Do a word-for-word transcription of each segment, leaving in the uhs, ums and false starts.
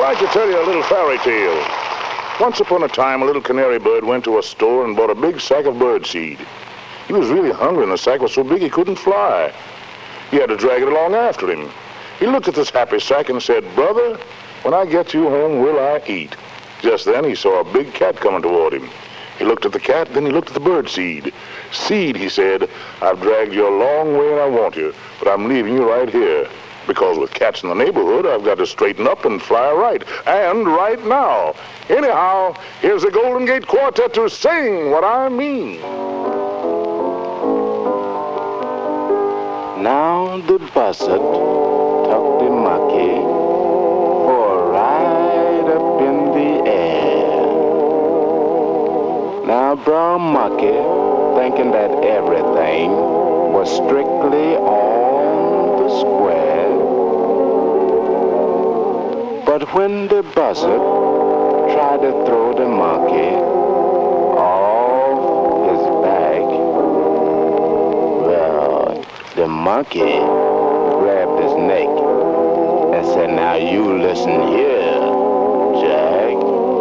like to tell you a little fairy tale. Once upon a time, a little canary bird went to a store and bought a big sack of bird seed. He was really hungry, and the sack was so big he couldn't fly. He had to drag it along after him. He looked at this happy sack and said, "Brother, when I get you home, will I eat?" Just then, he saw a big cat coming toward him. He looked at the cat, then he looked at the bird seed. "Seed," he said, "I've dragged you a long way and I want you, but I'm leaving you right here. Because with cats in the neighborhood, I've got to straighten up and fly right, and right now. Anyhow, here's the Golden Gate Quartet to sing what I mean." Now the buzzard took the monkey for a ride up in the air. Now Brown Monkey, thinking that everything was strictly on the square, but when the buzzard tried to throw the monkey off his back, well, the monkey grabbed his neck and said, "Now you listen here, Jack.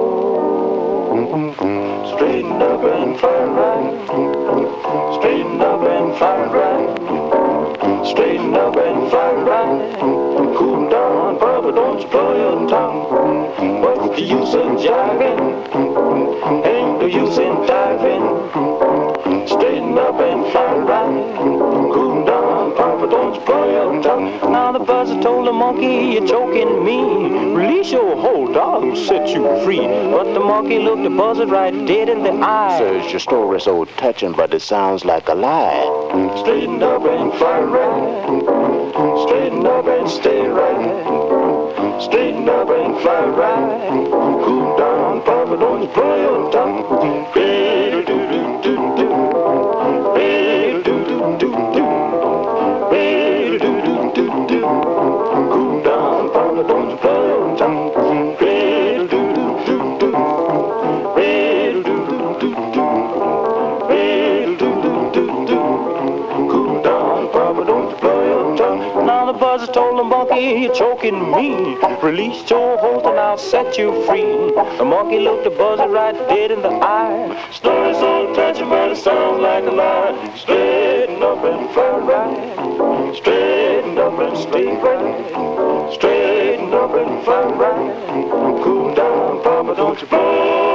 Straighten up and fly right. Straighten up and fly right. Straighten up and fly right. Cool down, Papa, don't you blow your tongue. What's the use in jiving? Ain't no use in diving. Straighten up and fly right. Cool down, Papa, don't you blow your tongue." Now the buzzard told the monkey, "You're choking me. Release your hold, I'll set you free." But the monkey looked the buzzard right dead in the eye. "Says your story so touching, but it sounds like a lie. Straighten up and fly right. Straighten up and stay right. Straighten up and fly right. Cool down, Papa, don't you blow your tongue. Be-do-do-do-do-do. Be-do-do-do-do. Be-do-do-do-do. Cool down, Papa, don't you blow your tongue. Be-do-do-do-do. Be-do-do-do-do. Be-do-do-do-do. Cool down, Papa, don't you blow your tongue. Now the buzzard told the monkey, "You're choking me. Release your hold and I'll set you free." The monkey looked the buzzard right dead in the eye. "Story so touching, but it sounds like a lie. Straighten up and fly right. Straighten up and stay right. Straighten up and fly right. Cool down, Papa, don't you blow